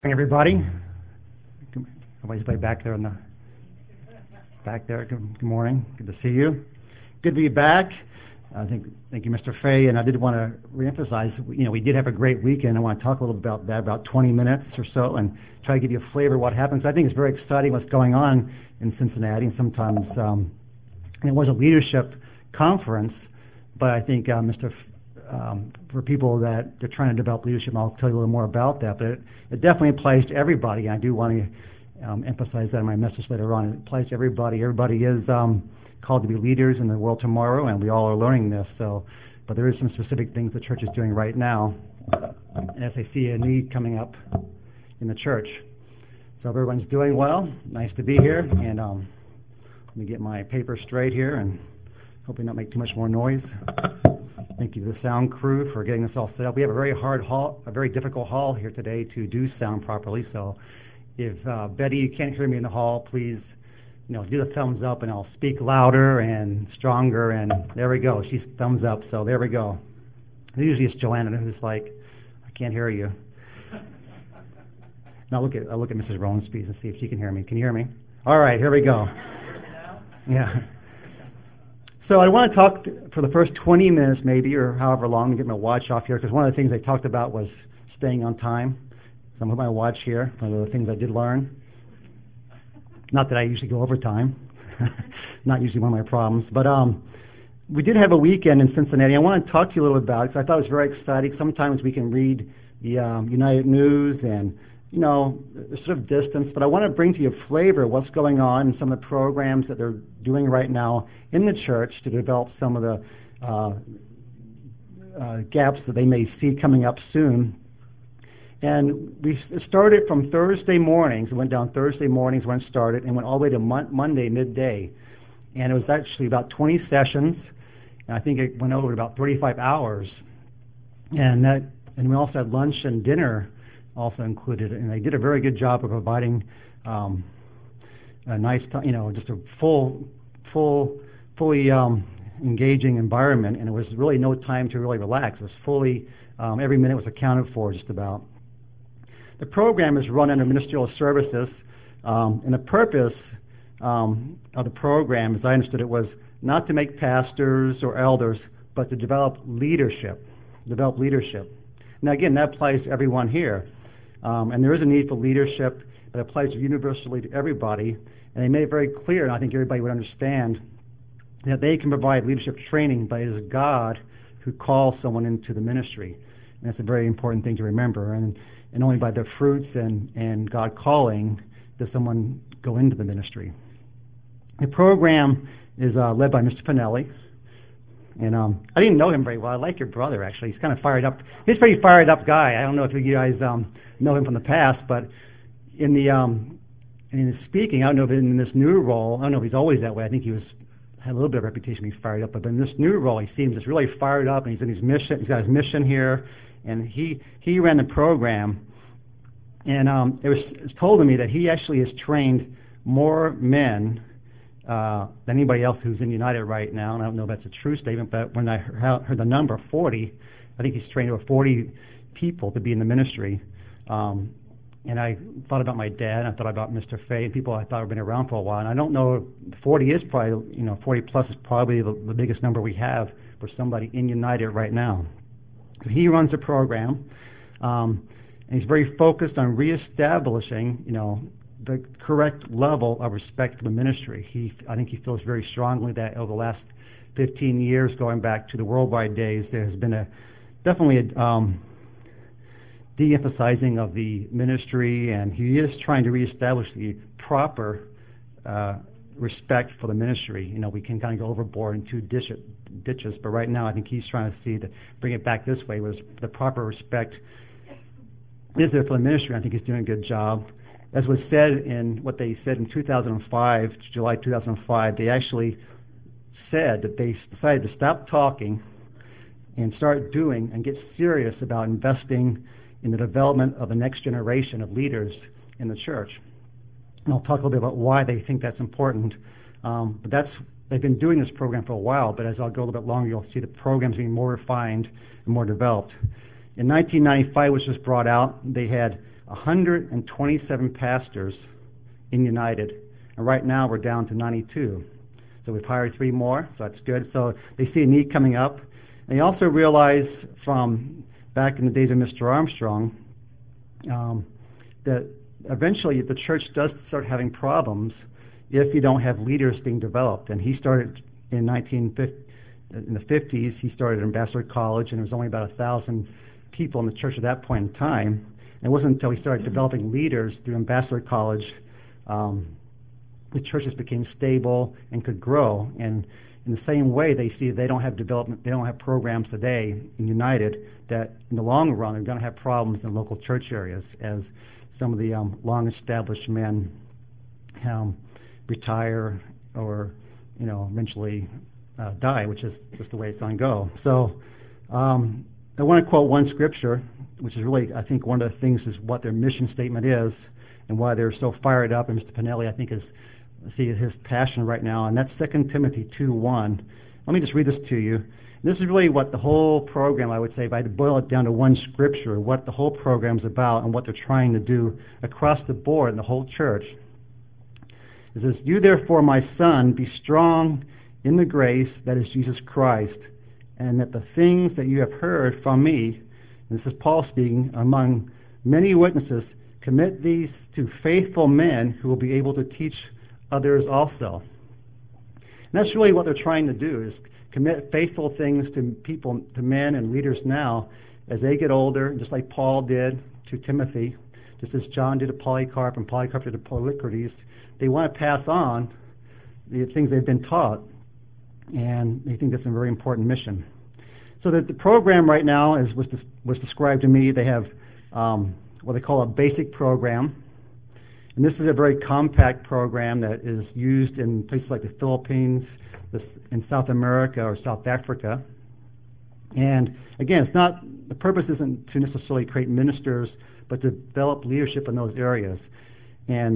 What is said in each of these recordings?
Everybody. Everybody's back there in the back there. Good morning. Good to see you. Good to be back. Thank you, Mr. Fay. And I did want to reemphasize, we did have a great weekend. I want to talk a little bit about that, about 20 minutes or so, and try to give you a flavor of what happens. I think it's very exciting what's going on in Cincinnati. And sometimes, and it was a leadership conference, but I think for people that are trying to develop leadership, I'll tell you a little more about that. But it definitely applies to everybody. I do want to emphasize that in my message later on. It applies to everybody. Everybody is called to be leaders in the world tomorrow, and we all are learning this. So, but there is some specific things the church is doing right now, as I see a need coming up in the church. So if everyone's doing well, nice to be here. And let me get my paper straight here, and hopefully not make too much more noise. Thank you to the sound crew for getting this all set up. We have a very difficult hall here today to do sound properly. So if Betty, you can't hear me in the hall, please, do the thumbs up, and I'll speak louder and stronger. And there we go. She's thumbs up. So there we go. Usually it's Joanna who's like, I can't hear you. Now I'll look at Mrs. Ronspees and see if she can hear me. Can you hear me? All right, here we go. Yeah. So I want to talk for the first 20 minutes maybe, or however long, to get my watch off here, because one of the things I talked about was staying on time. So I'm going to put my watch here, one of the things I did learn. Not that I usually go over time. Not usually one of my problems. But we did have a weekend in Cincinnati. I want to talk to you a little bit about it, because I thought it was very exciting. Sometimes we can read the United News and there's sort of distance, but I want to bring to you a flavor of what's going on in some of the programs that they're doing right now in the church to develop some of the gaps that they may see coming up soon. And we started from Thursday mornings. It went down Thursday mornings when it started, and went all the way to Monday midday. And it was actually about 20 sessions, and I think it went over about 35 hours. And we also had lunch and dinner also included, and they did a very good job of providing a nice time, just a fully engaging environment, and it was really no time to really relax. It was fully, every minute was accounted for just about. The program is run under ministerial services, and the purpose of the program, as I understood it, was not to make pastors or elders, but to develop leadership. Now again, that applies to everyone here. And there is a need for leadership that applies universally to everybody. And they made it very clear, and I think everybody would understand, that they can provide leadership training, but it is God who calls someone into the ministry. And that's a very important thing to remember. And only by their fruits and God calling does someone go into the ministry. The program is led by Mr. Pinelli. And I didn't know him very well. I like your brother, actually. He's kind of fired up. He's a pretty fired up guy. I don't know if you guys know him from the past, but in his speaking, I don't know if in this new role, I don't know if he's always that way. I think had a little bit of a reputation to be fired up, but in this new role, he seems just really fired up, and he's in his mission. He's got his mission here, and he ran the program. And it was told to me that he actually has trained more men than anybody else who's in United right now, and I don't know if that's a true statement, but when I heard the number 40, I think he's trained over 40 people to be in the ministry. And I thought about my dad, and I thought about Mr. Fay, and people I thought had been around for a while. And I don't know, 40 is probably, 40 plus is probably the biggest number we have for somebody in United right now. So he runs the program, and he's very focused on reestablishing, the correct level of respect for the ministry. I think he feels very strongly that over the last 15 years, going back to the worldwide days, there has been definitely a de-emphasizing of the ministry, and he is trying to reestablish the proper respect for the ministry. We can kind of go overboard in two ditches, but right now I think he's trying to bring it back this way, where the proper respect is there for the ministry. I think he's doing a good job. As was said in what they said in 2005, July 2005, they actually said that they decided to stop talking and start doing and get serious about investing in the development of the next generation of leaders in the church. And I'll talk a little bit about why they think that's important. But they've been doing this program for a while, but as I'll go a little bit longer, you'll see the program's being more refined and more developed. In 1995, which was brought out, they had 127 pastors in United. And right now we're down to 92. So we've hired 3 more, so that's good. So they see a need coming up. And they also realize from back in the days of Mr. Armstrong that eventually the church does start having problems if you don't have leaders being developed. And he started in the 50s, he started at Ambassador College, and there was only about 1,000 people in the church at that point in time. And it wasn't until he started developing leaders through Ambassador College the churches became stable and could grow. And in the same way, they see they don't have development, they don't have programs today in United that in the long run they're going to have problems in local church areas as some of the long-established men retire or eventually die, which is just the way it's going to go. So I want to quote one scripture, which is really, I think, one of the things is what their mission statement is and why they're so fired up. And Mr. Pinelli, I think, is his passion right now, and that's 2 Timothy 2:1. Let me just read this to you. This is really what the whole program, I would say, if I had to boil it down to one scripture, what the whole program's about and what they're trying to do across the board in the whole church. It says, "You therefore, my son, be strong in the grace that is Jesus Christ, and that the things that you have heard from me," and this is Paul speaking, "among many witnesses, commit these to faithful men who will be able to teach others also." And that's really what they're trying to do, is commit faithful things to people, to men and leaders now as they get older, just like Paul did to Timothy, just as John did to Polycarp and Polycarp did to Polycrates. They want to pass on the things they've been taught, and they think that's a very important mission. So the program right now was described to me. They have what they call a basic program. And this is a very compact program that is used in places like the Philippines, in South America or South Africa. And again, the purpose isn't to necessarily create ministers, but to develop leadership in those areas. And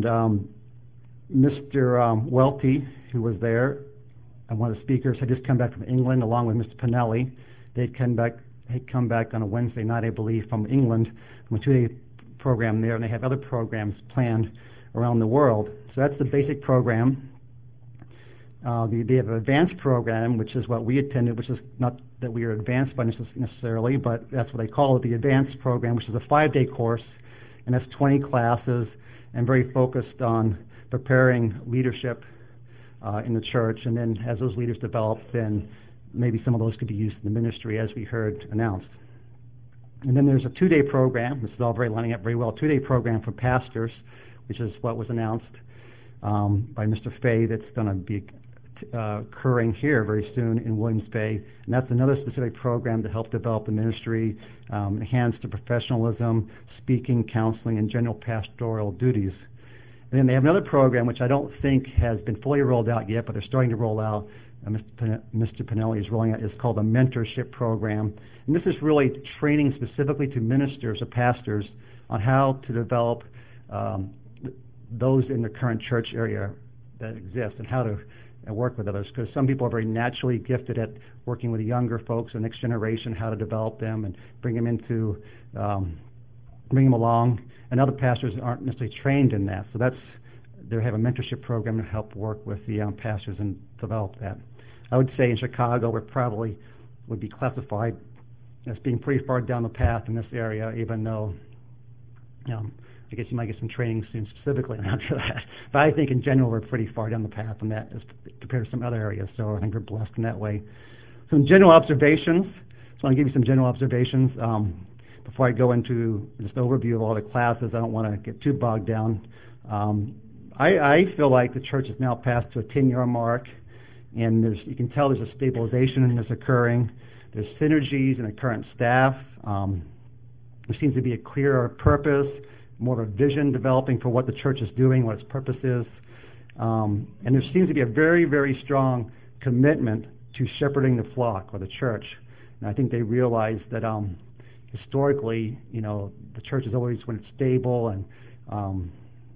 Mr. Welty, who was there, and one of the speakers, had just come back from England along with Mr. Pinelli. They'd come back on a Wednesday night, I believe, from England, from a 2-day program there, and they have other programs planned around the world. So that's the basic program. They have an advanced program, which is what we attended, which is not that we are advanced by necessarily, but that's what they call it, the advanced program, which is a 5-day course, and that's 20 classes, and very focused on preparing leadership in the church. And then as those leaders develop, then maybe some of those could be used in the ministry, as we heard announced. And then there's a 2-day program. This is all lining up very well. 2-day program for pastors, which is what was announced by Mr. Fay. That's going to be occurring here very soon in Williams Bay. And that's another specific program to help develop the ministry, enhance the professionalism, speaking, counseling, and general pastoral duties. And then they have another program, which I don't think has been fully rolled out yet, but they're starting to roll out. Mr. Pinelli is rolling out. It's called a mentorship program. And this is really training specifically to ministers or pastors on how to develop those in the current church area that exist and how to work with others. Because some people are very naturally gifted at working with younger folks, the next generation, how to develop them and bring them along. And other pastors aren't necessarily trained in that. So they have a mentorship program to help work with the pastors and develop that. I would say in Chicago, we probably would be classified as being pretty far down the path in this area, even though, I guess you might get some training soon specifically on that. But I think in general, we're pretty far down the path on that as compared to some other areas. So I think we're blessed in that way. Some general observations. Just want to give you some general observations. Before I go into just an overview of all the classes, I don't want to get too bogged down. I feel like the church is now past to a 10-year mark, and you can tell there's a stabilization that's occurring. There's synergies in the current staff. There seems to be a clearer purpose, more of a vision developing for what the church is doing, what its purpose is. And there seems to be a very, very strong commitment to shepherding the flock or the church. And I think they realize that historically, the church is always, when it's stable and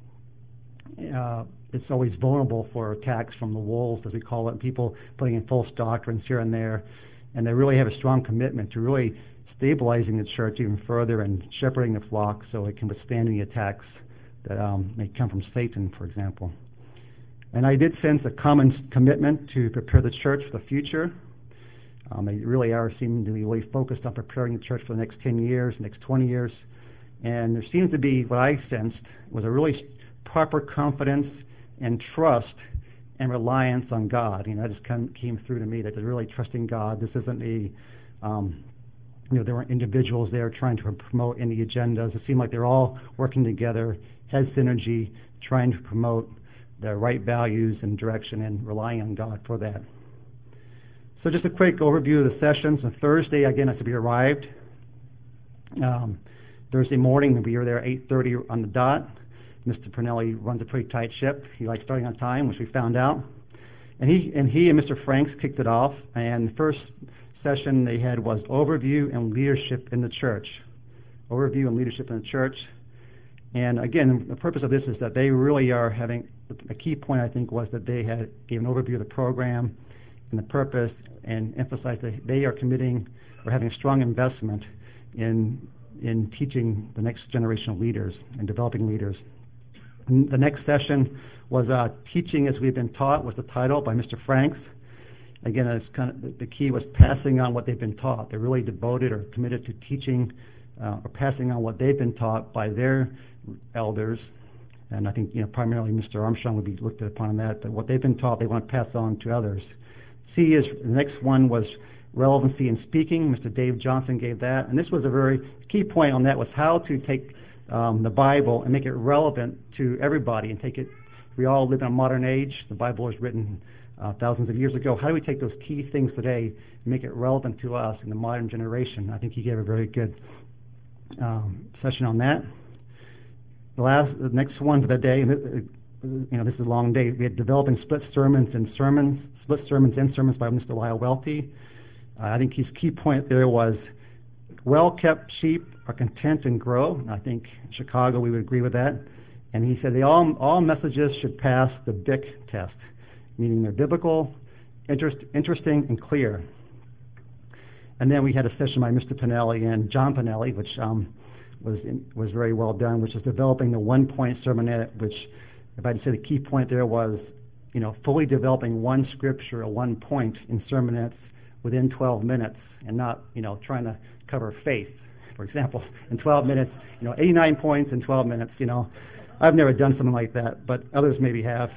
it's always vulnerable for attacks from the wolves, as we call it, people putting in false doctrines here and there. And they really have a strong commitment to really stabilizing the church even further and shepherding the flock so it can withstand any attacks that may come from Satan, for example. And I did sense a common commitment to prepare the church for the future. They really are seeming to be really focused on preparing the church for the next 10 years, next 20 years. And there seems to be, what I sensed, was a really proper confidence and trust and reliance on God. That just came through to me, that they're really trusting God. This isn't there weren't individuals there trying to promote any agendas. It seemed like they're all working together, had synergy, trying to promote the right values and direction and relying on God for that. So just a quick overview of the sessions. On Thursday, again, I said we arrived. Thursday morning, we were there at 8:30 on the dot. Mr. Pernelli runs a pretty tight ship. He likes starting on time, which we found out. And he and Mr. Franks kicked it off. And the first session they had was overview and leadership in the church. Overview and leadership in the church. And again, the purpose of this is that they really are having, a key point I think was that they had gave an overview of the program and the purpose, and emphasized that they are committing or having a strong investment in teaching the next generation of leaders and developing leaders. And the next session was Teaching as We've Been Taught, was the title, by Mr. Franks. Again, it's kind of the key was passing on what they've been taught. They're really devoted or committed to teaching or passing on what they've been taught by their elders. And I think primarily Mr. Armstrong would be looked upon that. But what they've been taught, they want to pass on to others. C is the next one was relevancy in speaking. Mr. Dave Johnson gave that, and this was a very key point on that, was how to take the Bible and make it relevant to everybody and take it. We all live in a modern age. The Bible was written thousands of years ago. How do we take those key things today and make it relevant to us in the modern generation? I think he gave a very good session on that. The next one for the day, this is a long day. We had developing split sermons and sermons by Mr. Lyle Welty. I think his key point there was well-kept sheep are content and grow. And I think in Chicago we would agree with that. And he said all messages should pass the BIC test, meaning they're biblical, interesting, and clear. And then we had a session by Mr. Pennelly and John Pennelly, which was very well done, which is developing the one-point sermonette, which, if I'd say the key point there was, fully developing one scripture or one point in sermonettes within 12 minutes and not, trying to cover faith, for example, in 12 minutes, 89 points in 12 minutes, I've never done something like that, but others maybe have.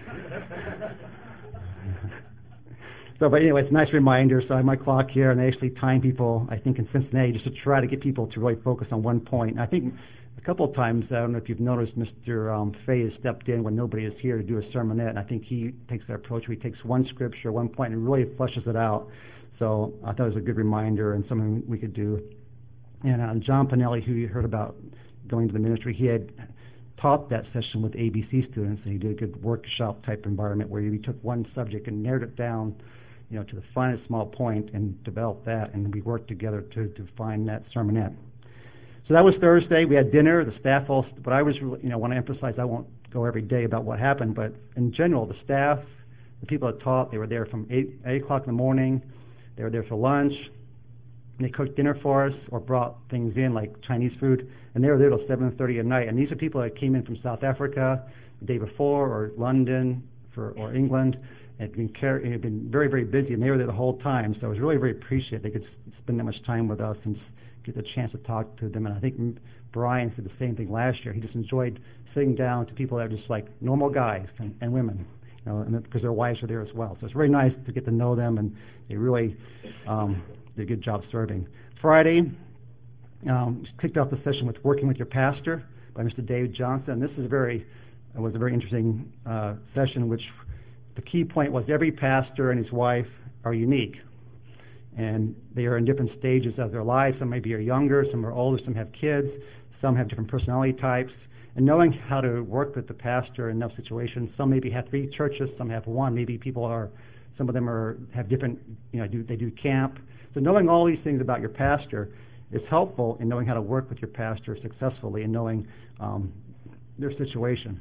But anyway, it's a nice reminder. So I have my clock here, and they actually time people, I think, in Cincinnati, just to try to get people to really focus on one point. And I think a couple of times, I don't know if you've noticed, Mr. Fay has stepped in when nobody is here to do a sermonette, and I think he takes that approach where he takes one scripture, one point, and really fleshes it out. So I thought it was a good reminder and something we could do. And John Pennelly, who you heard about going to the ministry, he had taught that session with ABC students, and he did a good workshop type environment where he took one subject and narrowed it down to the finest small point and developed that, and we worked together to find that sermonette. So that was Thursday. We had dinner. The staff all, but I was, want to emphasize, I won't go every day about what happened, but in general, the staff, the people that taught, they were there from 8 o'clock in the morning. They were there for lunch. They cooked dinner for us or brought things in like Chinese food, and they were there till 7:30 at night. And these are people that came in from South Africa the day before, or London or England. Had been very, very busy, and they were there the whole time. So I was really very appreciative they could spend that much time with us and just get the chance to talk to them. And I think Brian said the same thing last year. He just enjoyed sitting down to people that are just like normal guys and women, because their wives were there as well. So it's very nice to get to know them, and they really did a good job serving. Friday, kicked off the session with Working with Your Pastor by Mr. Dave Johnson. This was a very interesting session, which the key point was every pastor and his wife are unique, and they are in different stages of their lives. Some maybe are younger, some are older, some have kids, some have different personality types. And knowing how to work with the pastor in those situations, some maybe have 3 churches, some have 1. Maybe some of them have different, they do camp. So knowing all these things about your pastor is helpful in knowing how to work with your pastor successfully and knowing their situation.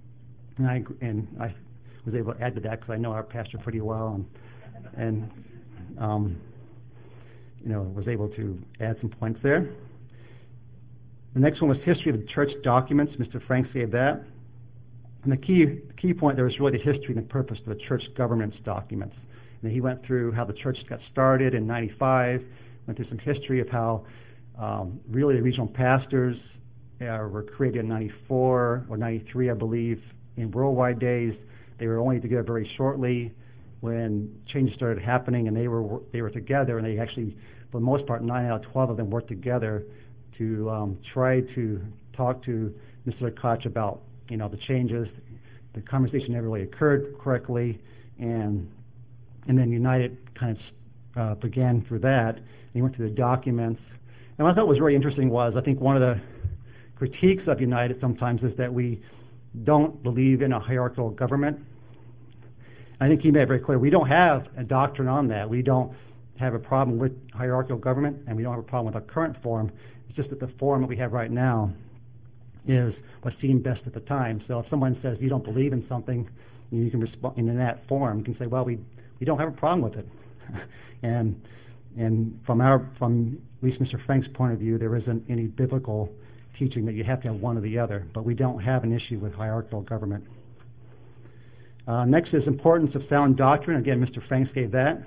And I was able to add to that because I know our pastor pretty well, and was able to add some points there. The next one was history of the church documents. Mr. Franks gave that. And the key point there was really the history and the purpose of the church governance documents. And he went through how the church got started in 95, went through some history of how really the regional pastors were created in 94 or 93, I believe, in worldwide days. They were only together very shortly when changes started happening, and they were together, and they actually, for the most part, 9 out of 12 of them worked together to try to talk to Mr. Koch about the changes. The conversation never really occurred correctly, and then United kind of began through that. And he went through the documents. And what I thought was really interesting was, I think one of the critiques of United sometimes is that we don't believe in a hierarchical government. I think he made it very clear we don't have a doctrine on that. We don't have a problem with hierarchical government, and we don't have a problem with our current form. It's just that the form that we have right now is what seemed best at the time. So if someone says you don't believe in something, you can respond in that form. You can say, well, we don't have a problem with it. and from at least Mr. Frank's point of view, there isn't any biblical teaching that you have to have one or the other, but we don't have an issue with hierarchical government. Next is importance of sound doctrine. Again, Mr. Franks gave that.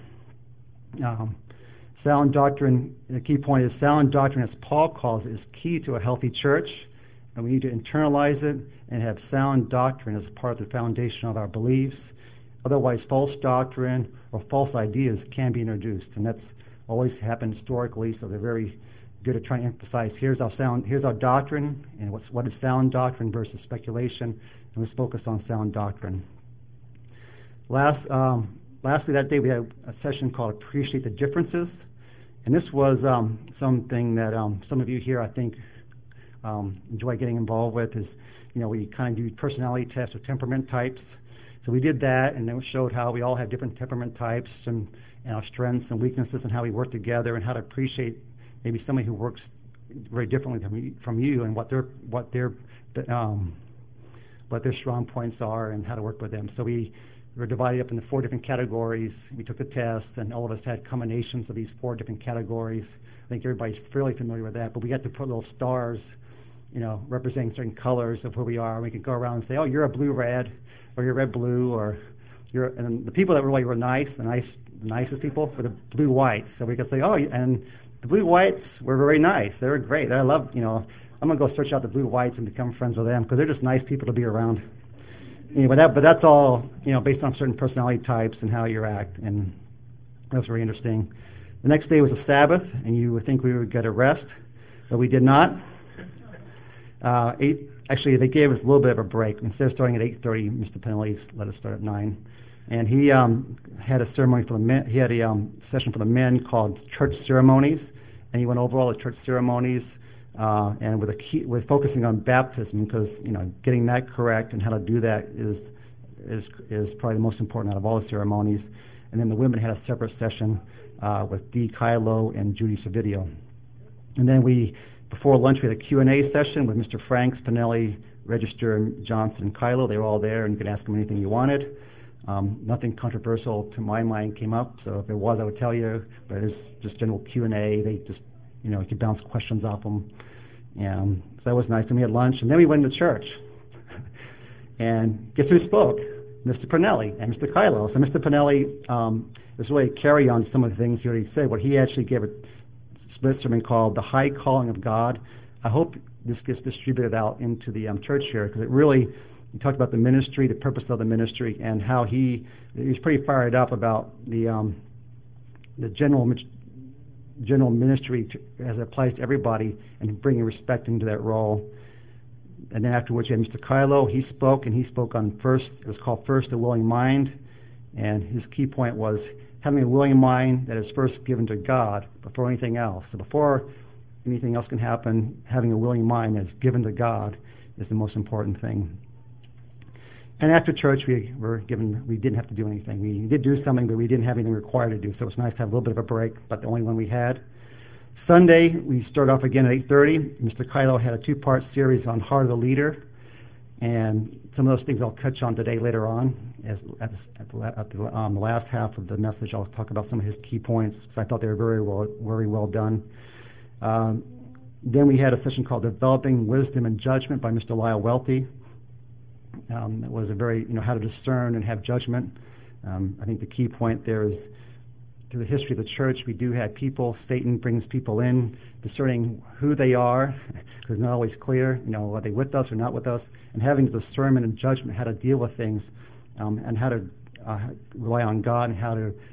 Sound doctrine, the key point is sound doctrine, as Paul calls it, is key to a healthy church, and we need to internalize it and have sound doctrine as part of the foundation of our beliefs. Otherwise, false doctrine or false ideas can be introduced, and that's always happened historically, so they're very good at trying to emphasize here's our doctrine, and what is sound doctrine versus speculation, and let's focus on sound doctrine. Lastly, that day we had a session called Appreciate the Differences. And this was something that some of you here, I think, enjoy getting involved with is, we kind of do personality tests or temperament types. So we did that, and it showed how we all have different temperament types and our strengths and weaknesses and how we work together and how to appreciate maybe somebody who works very differently from you and what their strong points are and how to work with them. So we were divided up into 4 different categories. We took the test, and all of us had combinations of these 4 different categories. I think everybody's fairly familiar with that, but we got to put little stars, representing certain colors of who we are. We could go around and say, oh, you're a blue-red, or you're red-blue, or and the people that really were nice, the nicest people were the blue-whites. So we could say, oh, and the blue-whites were very nice. They were great. I love, I'm going to go search out the blue-whites and become friends with them because they're just nice people to be around. Anyway, but that's all, based on certain personality types and how you act, and that's very interesting. The next day was a Sabbath, and you would think we would get a rest, but we did not. Actually, they gave us a little bit of a break. Instead of starting at 8:30, Mr. Penelli let us start at 9. And he had a ceremony for the men. He had a session for the men called Church Ceremonies, and he went over all the church ceremonies. And with focusing on baptism, because getting that correct and how to do that is probably the most important out of all the ceremonies. And then the women had a separate session with Dee Kylo and Judy Savidio. And then before lunch, we had a Q&A session with Mr. Franks, Pinelli, Register, Johnson, and Kylo. They were all there, and you could ask them anything you wanted. Nothing controversial to my mind came up, so if there was, I would tell you. But it's just general Q&A. They just you could bounce questions off them. And so that was nice. And we had lunch, and then we went to church. And guess who spoke? Mr. Pinelli and Mr. Kylo. So Mr. Pinelli was really a carry on to some of the things he already said. What he actually gave a split sermon called The High Calling of God. I hope this gets distributed out into the church here, because he talked about the ministry, the purpose of the ministry, and how he was pretty fired up about the general ministry as it applies to everybody and bringing respect into that role. And then afterwards you had Mr. Kylo. He spoke on first, it was called First a Willing Mind, and his key point was having a willing mind that is first given to God before anything else. So before anything else can happen, having a willing mind that is given to God is the most important thing. And after church, we didn't have to do anything. We did do something, but we didn't have anything required to do. So it was nice to have a little bit of a break, but the only one we had. Sunday, we started off again at 8:30. Mr. Kylo had a 2-part series on Heart of the Leader. And some of those things I'll touch on today later on. At the last half of the message, I'll talk about some of his key points, because I thought they were very well done. Then we had a session called Developing Wisdom and Judgment by Mr. Lyle Welty. It was a very, how to discern and have judgment. I think the key point there is, through the history of the church, we do have people, Satan brings people in, discerning who they are, because it's not always clear, are they with us or not with us, and having discernment and judgment, how to deal with things, and how to rely on God, and how to,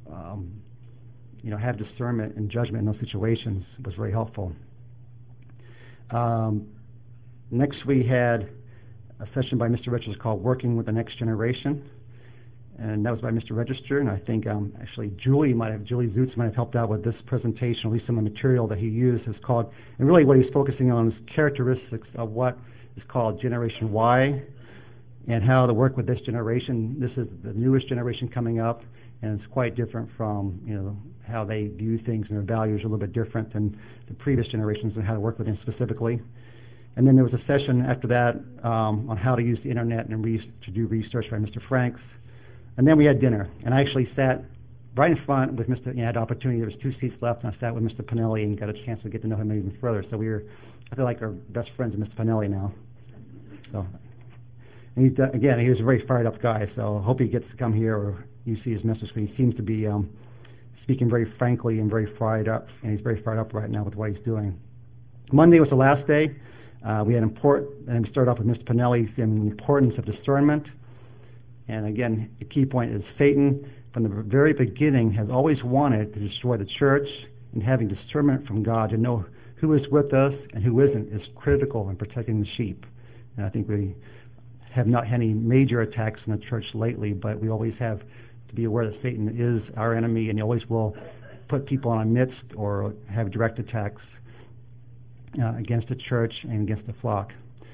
have discernment and judgment in those situations was very helpful. Next, we had a session by Mr. Richards called Working with the Next Generation. And that was by Mr. Register, and I think actually Julie Zutz might have helped out with this presentation, at least some of the material that he used is called, and really what he was focusing on is characteristics of what is called Generation Y, and how to work with this generation. This is the newest generation coming up, and it's quite different from, how they view things, and their values are a little bit different than the previous generations, and how to work with them specifically. And then there was a session after that on how to use the internet and to do research by Mr. Franks. And then we had dinner, and I actually sat right in front with Mr. I had the opportunity. There was 2 seats left, and I sat with Mr. Pinelli and got a chance to get to know him even further. So I feel like, our best friends with Mr. Pinelli now. So, and he was a very fired up guy. So I hope he gets to come here, or you see his message, because he seems to be speaking very frankly and very fired up, and he's very fired up right now with what he's doing. Monday was the last day. We had and we started off with Mr. Pinelli saying the importance of discernment. And again, the key point is Satan, from the very beginning, has always wanted to destroy the church, and having discernment from God to know who is with us and who isn't is critical in protecting the sheep. And I think we have not had any major attacks in the church lately, but we always have to be aware that Satan is our enemy, and he always will put people in our midst or have direct attacks against the church and against the flock.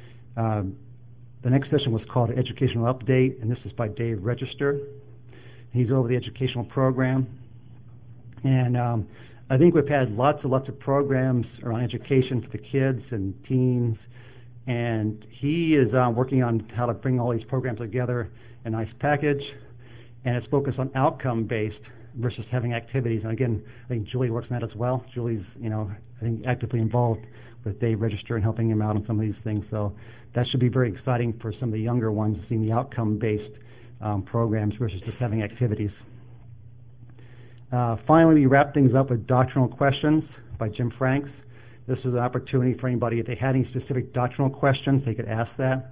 The next session was called Educational Update, and this is by Dave Register. He's over the educational program. And I think we've had lots of programs around education for the kids and teens. And he is working on how to bring all these programs together in a nice package. And it's focused on outcome-based versus having activities. And again, I think Julie works on that as well. Julie's, I think, actively involved with Dave Register and helping him out on some of these things. So that should be very exciting for some of the younger ones, seeing the outcome-based programs versus just having activities. Finally, we wrap things up with Doctrinal Questions by Jim Franks. This was an opportunity for anybody, if they had any specific doctrinal questions, they could ask that.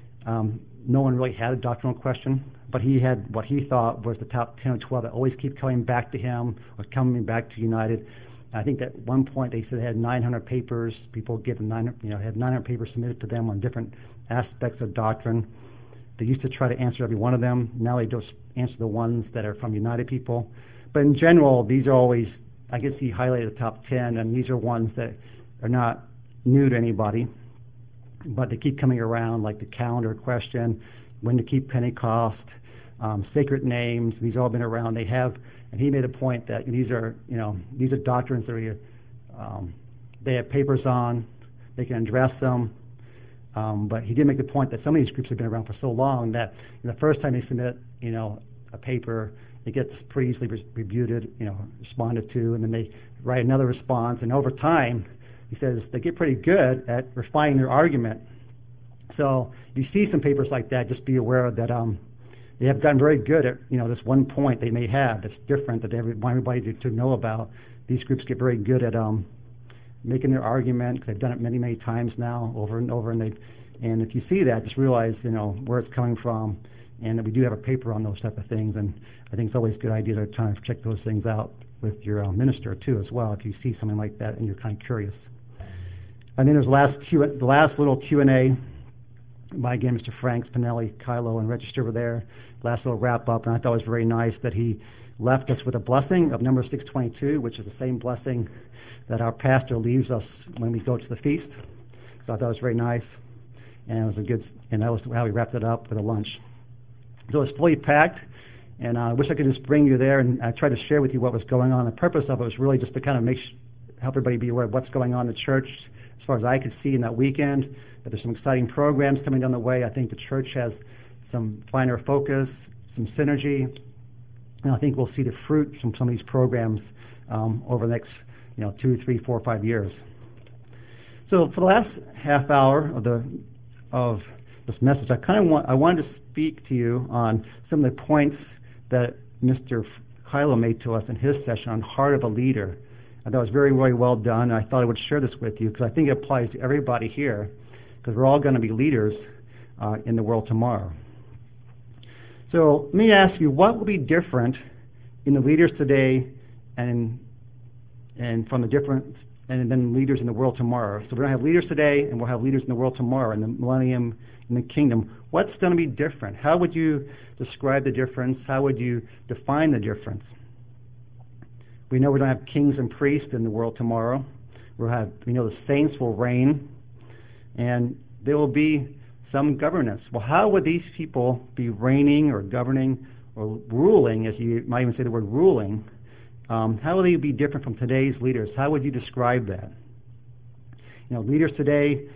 No one really had a doctrinal question, but he had what he thought was the top 10 or 12 that always keep coming back to him or coming back to United. I think that at one point they said they had 900 papers. People give them had 900 papers submitted to them on different aspects of doctrine. They used to try to answer every one of them. Now they just answer the ones that are from United people. But in general, these are always, I guess he highlighted the top 10, and these are ones that are not new to anybody, but they keep coming around, like the calendar question, when to keep Pentecost, sacred names. These have all been around. They have, and he made a point that these are doctrines that are, they have papers on, they can address them. But he did make the point that some of these groups have been around for so long that the first time they submit, a paper, it gets pretty easily refuted, responded to, and then they write another response. And over time, he says they get pretty good at refining their argument. So if you see some papers like that, just be aware that they have gotten very good at this one point they may have that's different that they want everybody to know about. These groups get very good at making their argument, because they've done it many times now, over and over. And if you see that, just realize where it's coming from, and that we do have a paper on those type of things. And I think it's always a good idea to try and check those things out with your minister too, as well, if you see something like that and you're kind of curious. And then there's the last little Q&A by, again, Mr. Franks, Pinelli, Kylo, and Register were there. Last little wrap up, and I thought it was very nice that he left us with a blessing of number 622, which is the same blessing that our pastor leaves us when we go to the feast. So I thought it was very nice, and it was and that was how we wrapped it up with a lunch. So it was fully packed, and I wish I could just bring you there, and I tried to share with you what was going on. The purpose of it was really just to kind of help everybody be aware of what's going on in the church as far as I could see in that weekend, that there's some exciting programs coming down the way. I think the church has some finer focus, some synergy, and I think we'll see the fruit from some of these programs over the next 2, 3, 4, 5 years. So for the last half hour of this message, I wanted to speak to you on some of the points that Mr. Kylo made to us in his session on Heart of a Leader. I thought it was very, very well done. I thought I would share this with you because I think it applies to everybody here, because we're all going to be leaders in the world tomorrow. So let me ask you, what will be different in the leaders today and from the different and then leaders in the world tomorrow? So we're going to have leaders today, and we'll have leaders in the world tomorrow, in the millennium, in the kingdom. What's going to be different? How would you describe the difference? How would you define the difference? We know we don't have kings and priests in the world tomorrow. We know the saints will reign, and there will be some governance. Well, how would these people be reigning or governing or ruling, as you might even say the word ruling? How will they be different from today's leaders? How would you describe that? Leaders today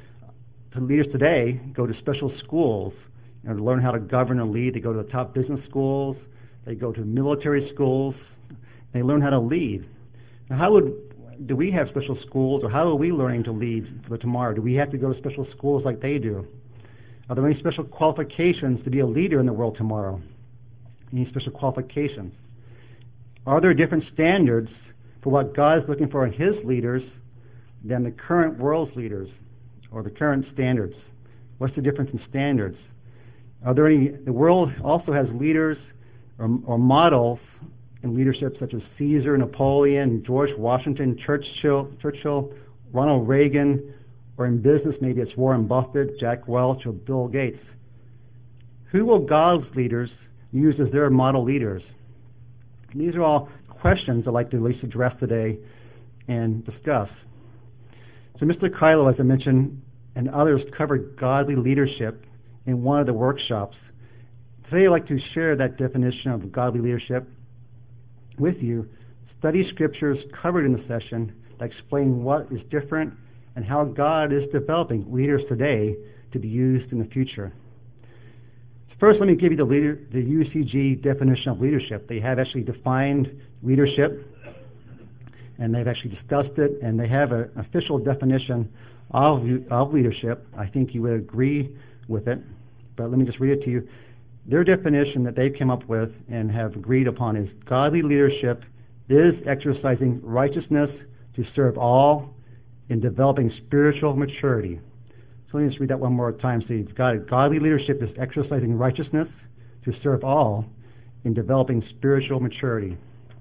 go to special schools to learn how to govern and lead. They go to the top business schools. They go to military schools. They learn how to lead. Now, do we have special schools, or how are we learning to lead for tomorrow? Do we have to go to special schools like they do? Are there any special qualifications to be a leader in the world tomorrow? Any special qualifications? Are there different standards for what God is looking for in His leaders than the current world's leaders or the current standards? What's the difference in standards? The world also has leaders or models in leadership such as Caesar, Napoleon, George Washington, Churchill, Ronald Reagan, or in business maybe it's Warren Buffett, Jack Welch, or Bill Gates. Who will God's leaders use as their model leaders? These are all questions I'd like to at least address today and discuss. So Mr. Kylo, as I mentioned, and others covered godly leadership in one of the workshops. Today I'd like to share that definition of godly leadership with you, study scriptures covered in the session that explain what is different and how God is developing leaders today to be used in the future. First, let me give you the UCG definition of leadership. They have actually defined leadership, and they've actually discussed it, and they have an official definition of leadership. I think you would agree with it, but let me just read it to you. Their definition that they've come up with and have agreed upon is godly leadership is exercising righteousness to serve all in developing spiritual maturity. So let me just read that one more time so you've got it. Godly leadership is exercising righteousness to serve all in developing spiritual maturity.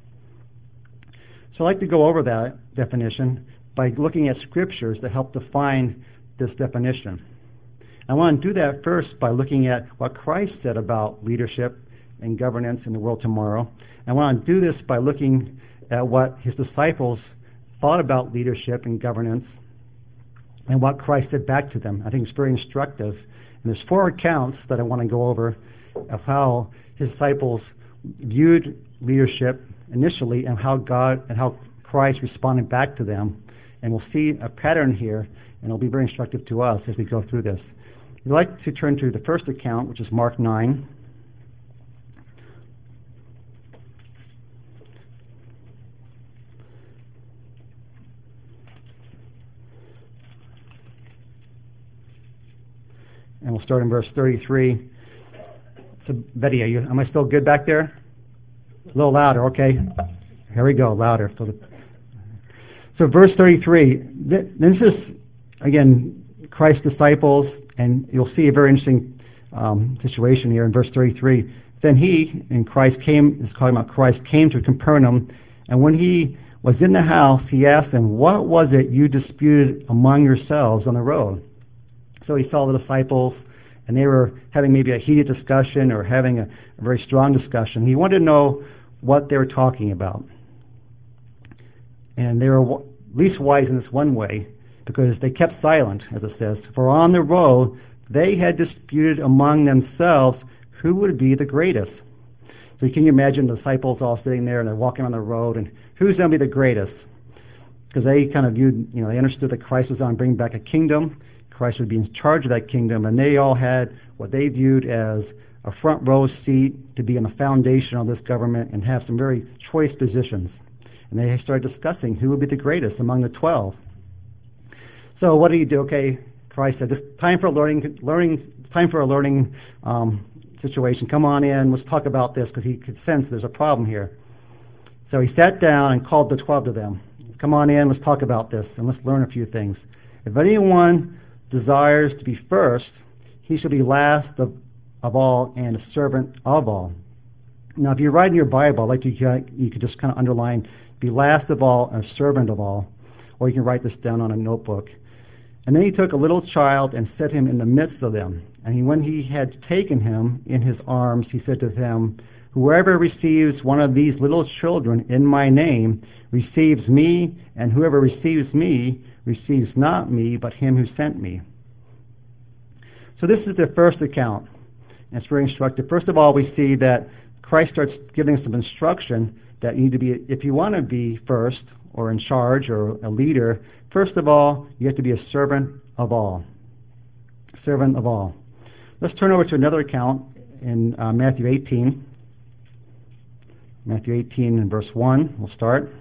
So I'd like to go over that definition by looking at scriptures that help define this definition. I want to do that first by looking at what Christ said about leadership and governance in the world tomorrow. I want to do this by looking at what his disciples thought about leadership and governance and what Christ said back to them. I think it's very instructive. And there's 4 accounts that I want to go over of how his disciples viewed leadership initially and how Christ responded back to them. And we'll see a pattern here, and it'll be very instructive to us as we go through this. We'd like to turn to the first account, which is Mark 9. And we'll start in verse 33. So, Betty, am I still good back there? A little louder, okay. Here we go, louder. So verse 33, this is, again, Christ's disciples, and you'll see a very interesting situation here in verse 33. Then he, and Christ came, this is talking about Christ, came to Capernaum, and when he was in the house, he asked them, what was it you disputed among yourselves on the road? So he saw the disciples, and they were having maybe a heated discussion or having a very strong discussion. He wanted to know what they were talking about. And they were at least wise in this one way, because they kept silent, as it says. For on the road, they had disputed among themselves who would be the greatest. So can you imagine the disciples all sitting there, and they're walking on the road, and who's going to be the greatest? because they kind of viewed, they understood that Christ was on bringing back a kingdom. Christ would be in charge of that kingdom, and they all had what they viewed as a front row seat to be on the foundation of this government and have some very choice positions. And they started discussing who would be the greatest among the 12. So what do you do? Okay, Christ said, "It's time for a learning situation. Come on in. Let's talk about this," because he could sense there's a problem here. So he sat down and called the 12 to them. "Come on in. Let's talk about this and let's learn a few things. If anyone desires to be first, he shall be last of all and a servant of all." Now, if you write in your Bible, like you could just kind of underline, "Be last of all and a servant of all," or you can write this down on a notebook. "And then he took a little child and set him in the midst of them. And when he had taken him in his arms, he said to them, 'Whoever receives one of these little children in my name receives me, and whoever receives me receives not me, but him who sent me.'" So this is the first account. And it's very instructive. First of all, we see that Christ starts giving us some instruction that you need to be, if you want to be first or in charge or a leader, first of all, you have to be a servant of all. Servant of all. Let's turn over to another account in Matthew 18. Matthew 18 and verse 1, we'll start.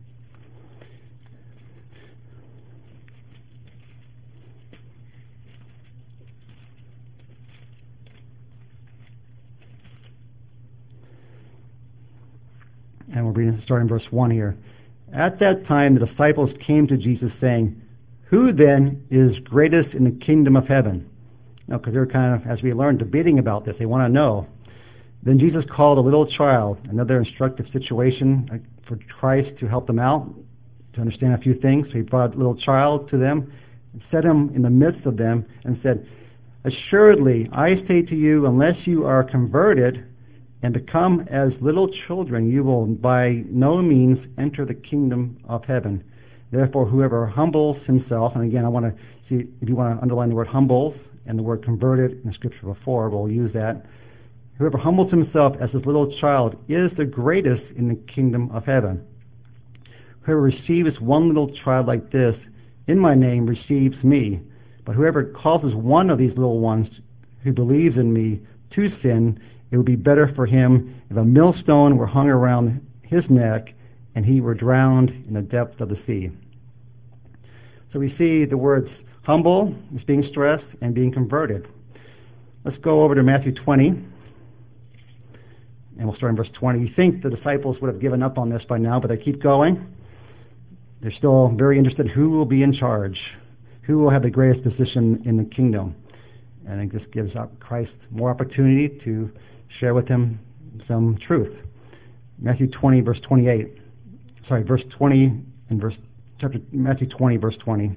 And we'll read starting in verse 1 here. "At that time the disciples came to Jesus saying, 'Who then is greatest in the kingdom of heaven?'" Because they're kind of, as we learned, debating about this. They want to know. "Then Jesus called a little child," another instructive situation for Christ to help them out, to understand a few things. So he brought a little child to them, and set him in the midst of them, and said, "Assuredly, I say to you, unless you are converted and become as little children, you will by no means enter the kingdom of heaven. Therefore, whoever humbles himself," and again, I want to see if you want to underline the word humbles and the word converted in the scripture before, we'll use that. "Whoever humbles himself as this little child is the greatest in the kingdom of heaven. Whoever receives one little child like this in my name receives me. But whoever causes one of these little ones who believes in me to sin, it would be better for him if a millstone were hung around his neck and he were drowned in the depth of the sea." So we see the words humble is being stressed and being converted. Let's go over to Matthew 20. And we'll start in verse 20. You think the disciples would have given up on this by now, but they keep going. They're still very interested in who will be in charge, who will have the greatest position in the kingdom. And I think this gives Christ more opportunity to share with him some truth. Matthew 20, verse 28. Sorry, verse 20 and Matthew 20, verse 20.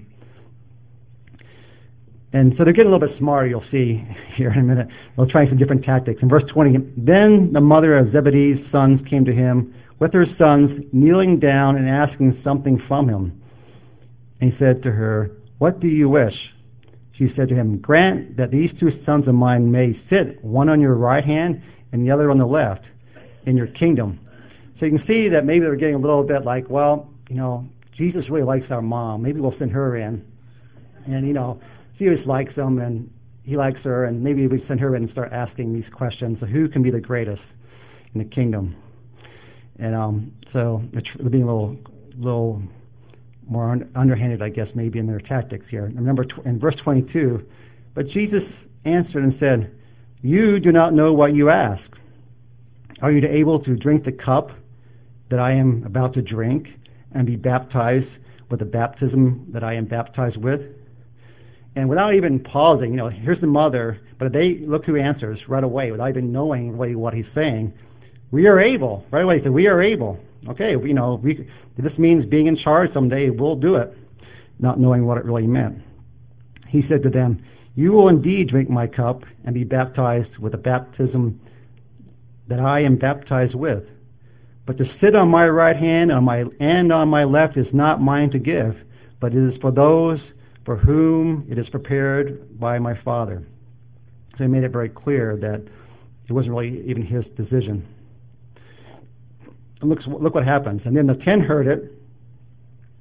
And so they're getting a little bit smarter, you'll see here in a minute. They'll try some different tactics. In verse 20, "Then the mother of Zebedee's sons came to him with her sons, kneeling down and asking something from him. And he said to her, 'What do you wish?' She said to him, 'Grant that these two sons of mine may sit, one on your right hand and the other on the left, in your kingdom.'" So you can see that maybe they're getting a little bit like, well, Jesus really likes our mom. Maybe we'll send her in. And, she always likes him and he likes her, and maybe we send her in and start asking these questions. So who can be the greatest in the kingdom? And so they're being a little more underhanded, I guess, maybe in their tactics here. Remember in verse 22, "But Jesus answered and said, 'You do not know what you ask. Are you able to drink the cup that I am about to drink and be baptized with the baptism that I am baptized with?' And without even pausing, here's the mother, but they look who answers right away without even knowing really what he's saying. "We are able." Right away he said, "We are able." Okay, if this means being in charge someday, we'll do it, not knowing what it really meant. He said to them, "You will indeed drink my cup and be baptized with the baptism that I am baptized with. But to sit on my right hand and on my left is not mine to give, but it is for those for whom it is prepared by my Father." So he made it very clear that it wasn't really even his decision. And look what happens. And then the 10 heard it,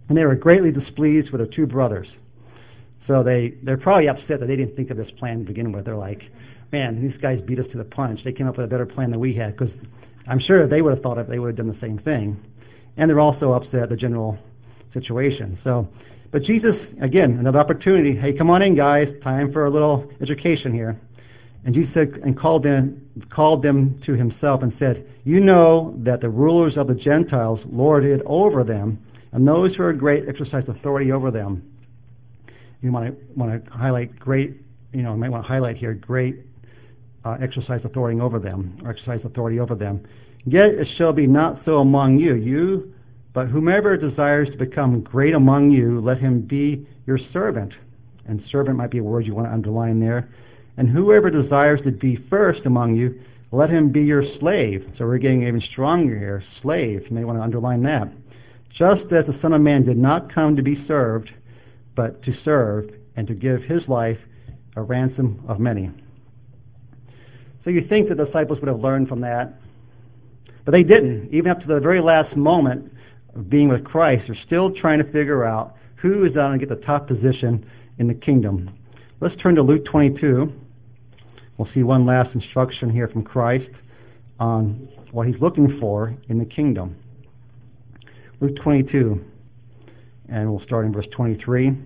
And they were greatly displeased with their two brothers. So they're probably upset that they didn't think of this plan to begin with. They're like, man, these guys beat us to the punch. They came up with a better plan than we had, because I'm sure if they would have thought of it, they would have done the same thing. And they're also upset at the general situation. But Jesus, again, another opportunity. Hey, come on in, guys. Time for a little education here. And Jesus said, and called them to himself and said, you know that the rulers of the Gentiles lord it over them, and those who are great exercise authority over them. You might want to highlight great, you might want to highlight here great exercise authority over them, or exercise authority over them. Yet it shall be not so among you, but whomever desires to become great among you, let him be your servant. And servant might be a word you want to underline there. And whoever desires to be first among you, let him be your slave. So we're getting even stronger here. Slave. You may want to underline that. Just as the Son of Man did not come to be served, but to serve and to give his life a ransom of many. So you think the disciples would have learned from that, but they didn't. Even up to the very last moment of being with Christ, they're still trying to figure out who is going to get the top position in the kingdom. Let's turn to Luke 22. We'll see one last instruction here from Christ on what he's looking for in the kingdom. Luke 22, and we'll start in verse 23. And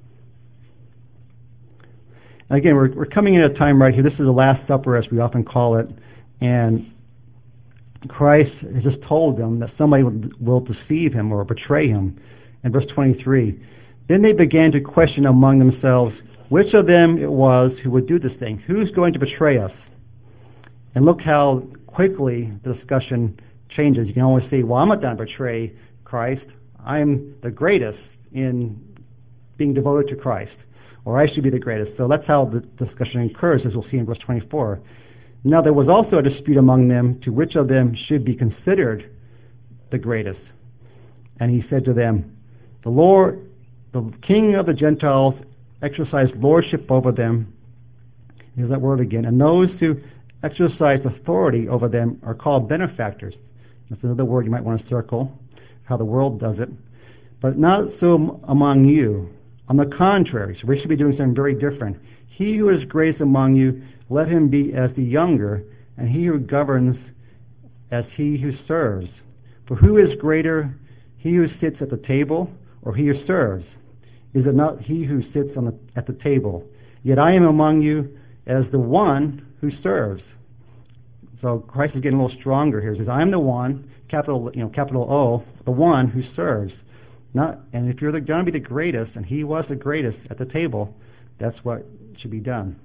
again, we're coming in at a time right here. This is the Last Supper, as we often call it, and Christ has just told them that somebody will deceive him or betray him. In verse 23, then they began to question among themselves which of them it was who would do this thing. Who's going to betray us? And look how quickly the discussion changes. You can always say, well, I'm not going to betray Christ. I'm the greatest in being devoted to Christ, or I should be the greatest. So that's how the discussion occurs, as we'll see in verse 24. Now there was also a dispute among them to which of them should be considered the greatest. And he said to them, the King of the Gentiles exercised lordship over them. Here's that word again. And those who exercise authority over them are called benefactors. That's another word you might want to circle, how the world does it. But not so among you. On the contrary, so we should be doing something very different. He who is greatest among you, let him be as the younger, and he who governs as he who serves. For who is greater, he who sits at the table, or he who serves? Is it not he who sits at the table? Yet I am among you as the one who serves. So Christ is getting a little stronger here. He says, I am the one, capital O, the one who serves. And if you're going to be the greatest, and he was the greatest at the table, that's what should be done.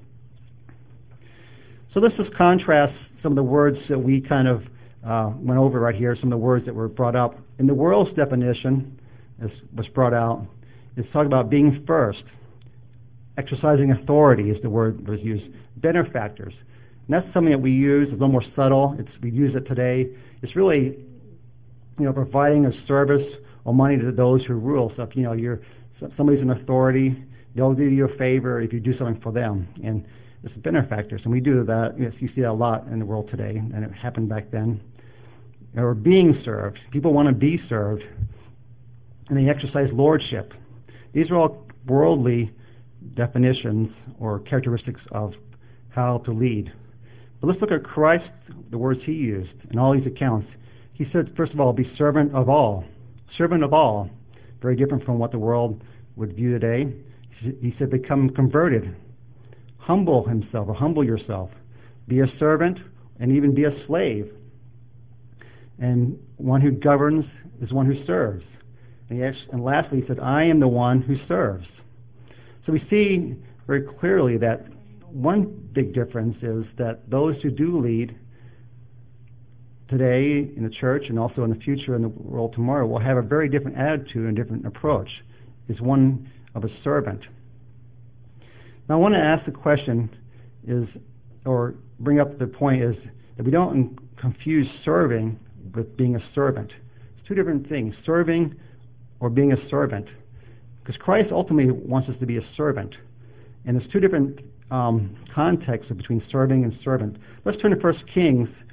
So let's just contrast some of the words that we kind of went over right here, some of the words that were brought up. In the world's definition, as was brought out, it's talking about being first. Exercising authority is the word that was used. Benefactors. And that's something that we use. It's a little more subtle. We use it today. It's really, providing a service or money to those who rule. So if somebody's an authority, they'll do you a favor if you do something for them. And it's benefactors. And we do that. Yes, you see that a lot in the world today, and it happened back then. Or being served. People want to be served. And they exercise lordship. These are all worldly definitions or characteristics of how to lead. But let's look at Christ, the words he used in all these accounts. He said, first of all, be servant of all. Servant of all. Very different from what the world would view today. He said, become converted. Humble himself, or humble yourself. Be a servant, and even be a slave. And one who governs is one who serves. And lastly, he said, I am the one who serves. So we see very clearly that one big difference is that those who do lead today in the church and also in the future in the world tomorrow will have a very different attitude and different approach. Is one of a servant. Now I want to ask the question or bring up the point is that we don't confuse serving with being a servant. It's two different things. Serving or being a servant. Because Christ ultimately wants us to be a servant. And there's two different contexts between serving and servant. Let's turn to 1 Kings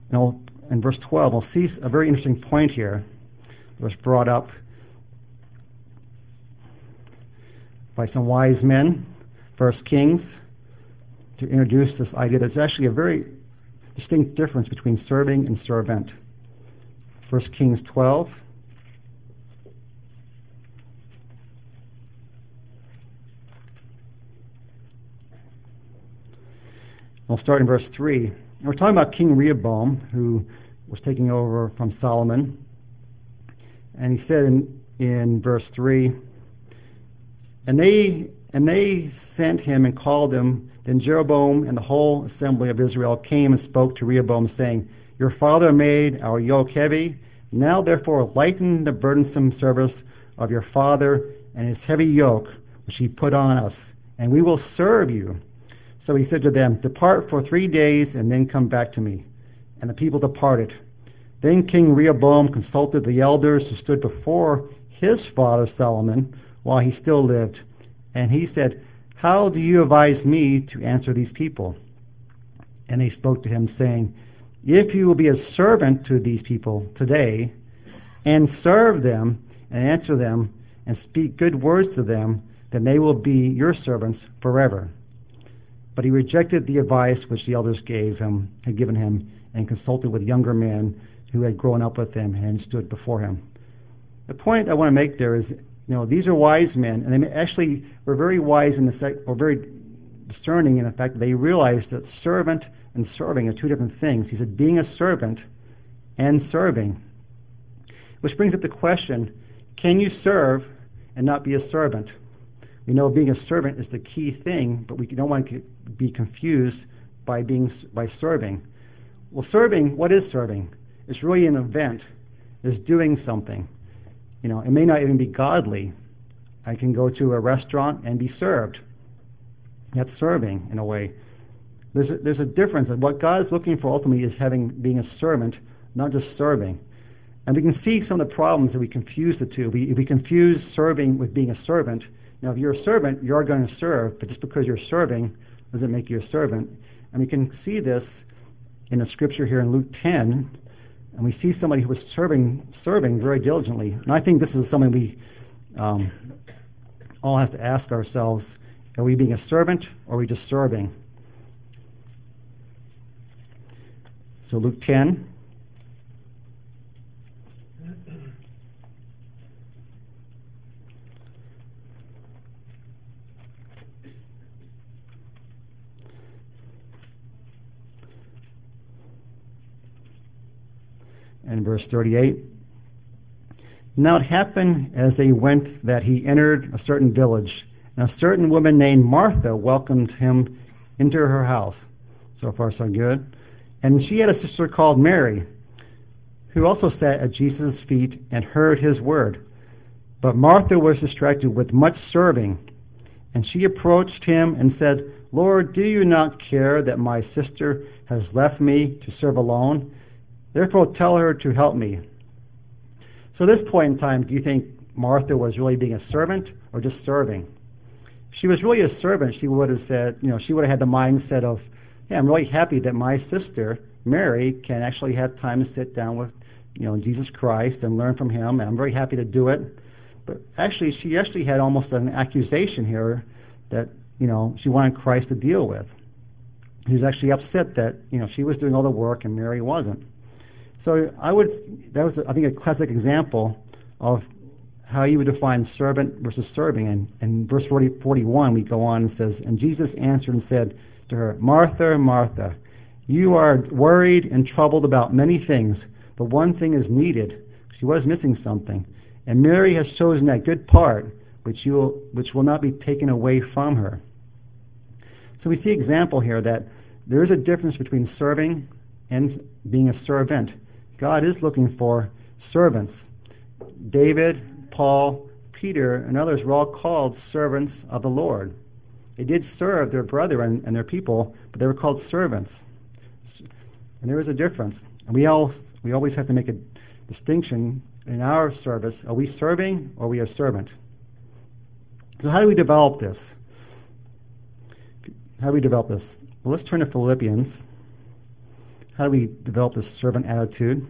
in verse 12. We'll see a very interesting point here that was brought up by some wise men, First Kings, to introduce this idea. There's actually a very distinct difference between serving and servant. 1 Kings 12. We'll start in verse 3. And we're talking about King Rehoboam, who was taking over from Solomon. And he said in verse 3, And they sent him and called him. Then Jeroboam and the whole assembly of Israel came and spoke to Rehoboam, saying, Your father made our yoke heavy. Now therefore lighten the burdensome service of your father and his heavy yoke, which he put on us, and we will serve you. So he said to them, Depart for 3 days, and then come back to me. And the people departed. Then King Rehoboam consulted the elders who stood before his father Solomon while he still lived. And he said, How do you advise me to answer these people? And they spoke to him, saying, If you will be a servant to these people today, and serve them, and answer them, and speak good words to them, then they will be your servants forever. But he rejected the advice which the elders had given him, and consulted with younger men who had grown up with him and stood before him. The point I want to make there is, these are wise men, and they actually were very wise or very discerning in the fact that they realized that servant and serving are two different things. He said, being a servant and serving. Which brings up the question, can you serve and not be a servant? We know being a servant is the key thing, but we don't want to be confused by serving. Well, serving, what is serving? It's really an event. It's doing something. It may not even be godly. I can go to a restaurant and be served. That's serving in a way. There's a difference. And what God is looking for ultimately is being a servant, not just serving. And we can see some of the problems that we confuse the two. If we confuse serving with being a servant, if you're a servant, you're going to serve, but just because you're serving doesn't make you a servant. And we can see this in a scripture here in Luke 10, and we see somebody who was serving very diligently. And I think this is something we all have to ask ourselves. Are we being a servant, or are we just serving? So Luke 10. And verse 38. Now it happened as they went that he entered a certain village, and a certain woman named Martha welcomed him into her house. So far, so good. And she had a sister called Mary, who also sat at Jesus' feet and heard his word. But Martha was distracted with much serving. And she approached him and said, Lord, do you not care that my sister has left me to serve alone? Therefore tell her to help me. So at this point in time, do you think Martha was really being a servant or just serving? If she was really a servant, she would have said, she would have had the mindset of, I'm really happy that my sister, Mary, can actually have time to sit down with, Jesus Christ and learn from him, and I'm very happy to do it. But actually, she had almost an accusation here that, she wanted Christ to deal with. He was actually upset that, she was doing all the work and Mary wasn't. So that was, I think, a classic example of how you would define servant versus serving. And in verse 41, we go on and says, And Jesus answered and said to her, Martha, Martha, you are worried and troubled about many things, but one thing is needed. She was missing something. And Mary has chosen that good part, which will not be taken away from her. So we see example here that there is a difference between serving and being a servant. God is looking for servants. David, Paul, Peter, and others were all called servants of the Lord. They did serve their brethren and their people, but they were called servants. And there is a difference. And we always have to make a distinction in our service. Are we serving or are we a servant? So how do we develop this? Well, let's turn to Philippians. How do we develop this servant attitude?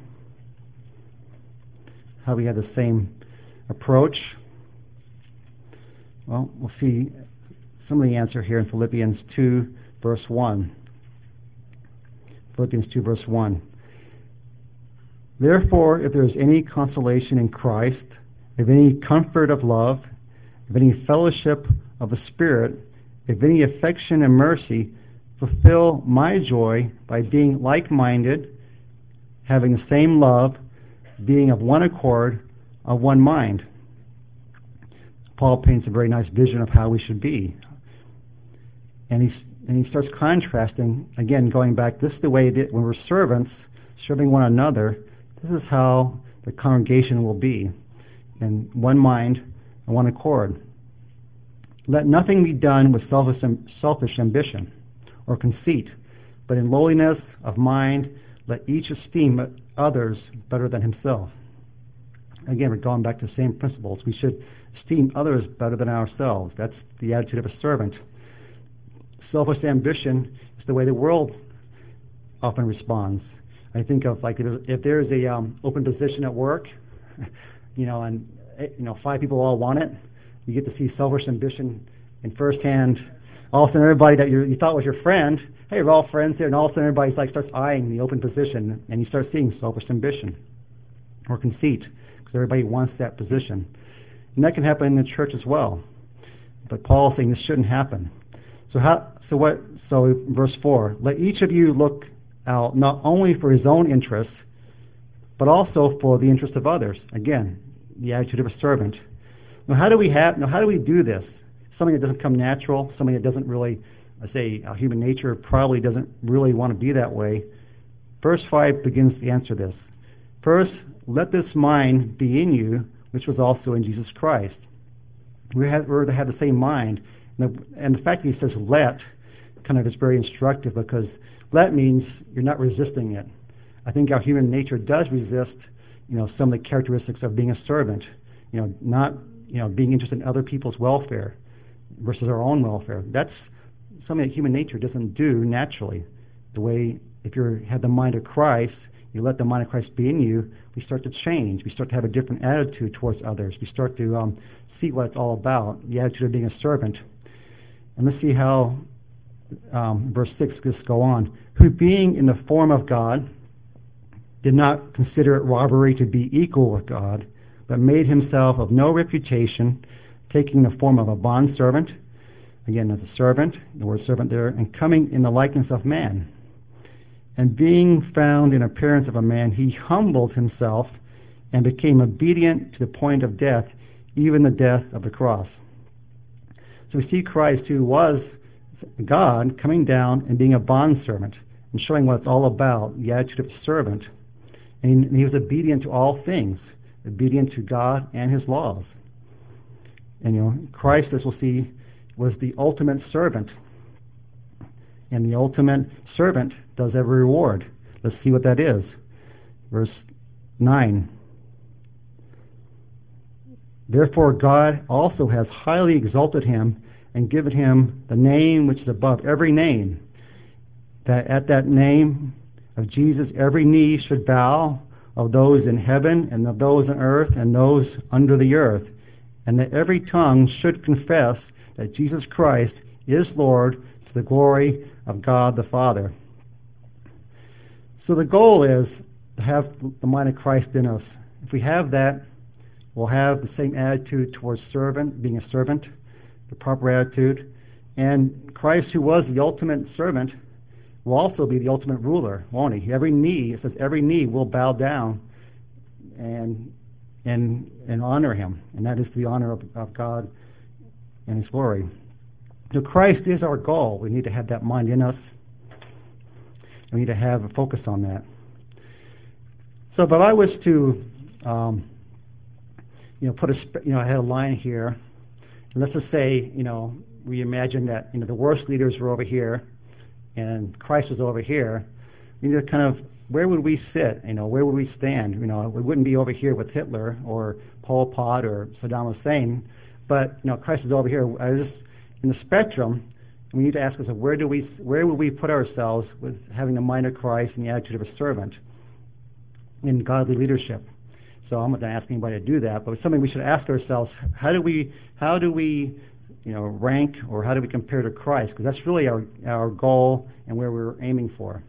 How do we have the same approach? Well, we'll see some of the answer here in Philippians 2, verse 1. Philippians 2, verse 1. Therefore, if there is any consolation in Christ, if any comfort of love, if any fellowship of the Spirit, if any affection and mercy, fulfill my joy by being like-minded, having the same love, being of one accord, of one mind. Paul paints a very nice vision of how we should be. And he starts contrasting, again, going back, this is the way when we're servants, serving one another, this is how the congregation will be, in one mind and one accord. Let nothing be done with selfish ambition or conceit, but in lowliness of mind, let each esteem others better than himself. Again, we're going back to the same principles. We should esteem others better than ourselves. That's the attitude of a servant. Selfish ambition is the way the world often responds. I think of like if there's a open position at work, and 5 people all want it, you get to see selfish ambition in firsthand. All of a sudden, everybody that you thought was your friend, hey, we're all friends here, and all of a sudden, everybody starts eyeing the open position, and you start seeing selfish ambition or conceit because everybody wants that position, and that can happen in the church as well. But Paul is saying this shouldn't happen. So verse 4, let each of you look out not only for his own interests, but also for the interest of others. Again, the attitude of a servant. Now, how do we do this? Something that doesn't come natural, something that doesn't really, human nature probably doesn't really want to be that way. Verse 5 begins to answer this. First, let this mind be in you, which was also in Jesus Christ. We're to have the same mind. And the fact that he says let kind of is very instructive, because let means you're not resisting it. I think our human nature does resist, some of the characteristics of being a servant, not, being interested in other people's welfare versus our own welfare. That's something that human nature doesn't do naturally. The way, if you have the mind of Christ, you let the mind of Christ be in you, we start to change. We start to have a different attitude towards others. We start to see what it's all about, the attitude of being a servant. And let's see how verse 6 just go on. Who being in the form of God did not consider it robbery to be equal with God, but made himself of no reputation, taking the form of a bondservant, again as a servant, the word servant there, and coming in the likeness of man. And being found in appearance of a man, he humbled himself and became obedient to the point of death, even the death of the cross. So we see Christ, who was God, coming down and being a bondservant and showing what it's all about, the attitude of a servant. And he was obedient to all things, obedient to God and his laws. And Christ, as we'll see, was the ultimate servant. And the ultimate servant does have a reward. Let's see what that is. Verse 9. Therefore God also has highly exalted him and given him the name which is above every name, that at that name of Jesus every knee should bow, of those in heaven and of those on earth and those under the earth, and that every tongue should confess that Jesus Christ is Lord, to the glory of God the Father. So the goal is to have the mind of Christ in us. If we have that, we'll have the same attitude towards being a servant, the proper attitude. And Christ, who was the ultimate servant, will also be the ultimate ruler, won't he? It says every knee will bow down and honor him. And that is the honor of God and his glory. So Christ is our goal. We need to have that mind in us. We need to have a focus on that. So if I was to, I had a line here. And let's just say, we imagine that, the worst leaders were over here and Christ was over here. We need to kind of, where would we sit? Where would we stand? We wouldn't be over here with Hitler or Pol Pot or Saddam Hussein, but, Christ is over here. In the spectrum, we need to ask ourselves, where will we put ourselves with having the mind of Christ and the attitude of a servant in godly leadership? So I'm not going to ask anybody to do that, but it's something we should ask ourselves. How do we rank, or how do we compare to Christ? Because that's really our goal and where we're aiming for.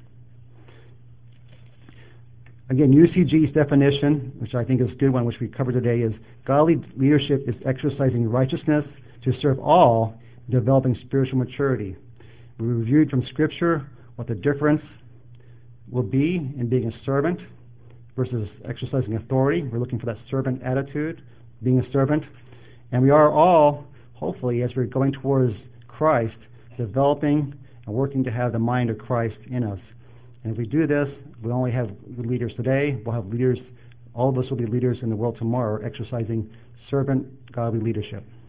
Again, UCG's definition, which I think is a good one, which we covered today, is godly leadership is exercising righteousness to serve all, developing spiritual maturity. We reviewed from Scripture what the difference will be in being a servant versus exercising authority. We're looking for that servant attitude, being a servant. And we are all, hopefully, as we're going towards Christ, developing and working to have the mind of Christ in us. And if we do this, we only have leaders today. We'll have leaders, all of us will be leaders in the world tomorrow, exercising servant, godly leadership.